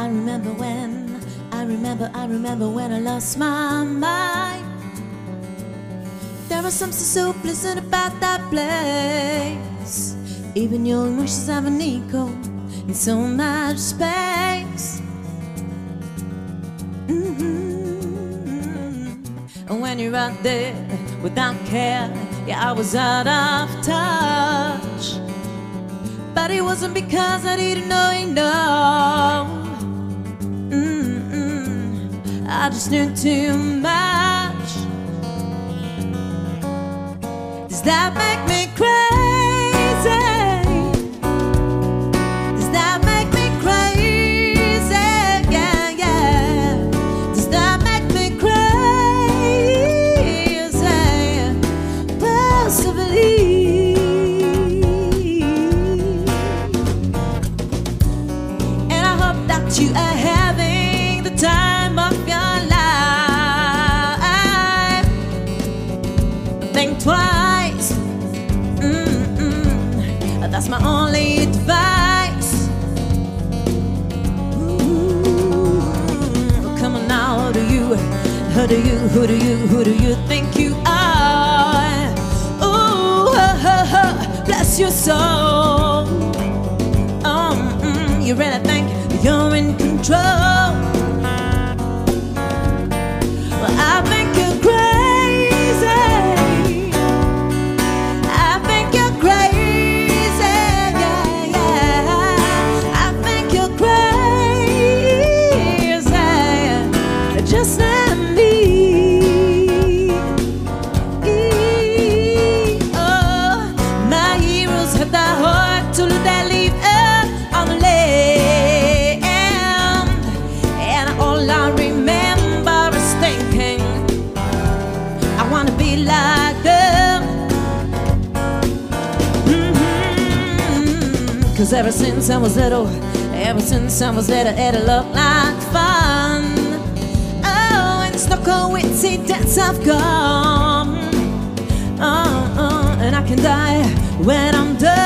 I remember when I lost my mind. There was something so pleasant about that place. Even your emotions have an echo in so much space. And when you're out there without care, yeah, I was out of touch. But it wasn't because I didn't know enough. I just knew too much. Does that make me crazy? Does that make me crazy? Yeah, yeah. Does that make me crazy? Possibly. And I hope that you are having the time of your think twice. That's my only advice. Come on now, who do you think you are? Ooh, bless your soul. You really think you're in control? Well, I think you're crazy. Just let me. Oh, my heroes have the heart to let that leave on the land. And all I remember is thinking, I wanna be like them. 'Cause ever since I was little, it looked like fun. It's no coincidence I've gone. And I can die when I'm done.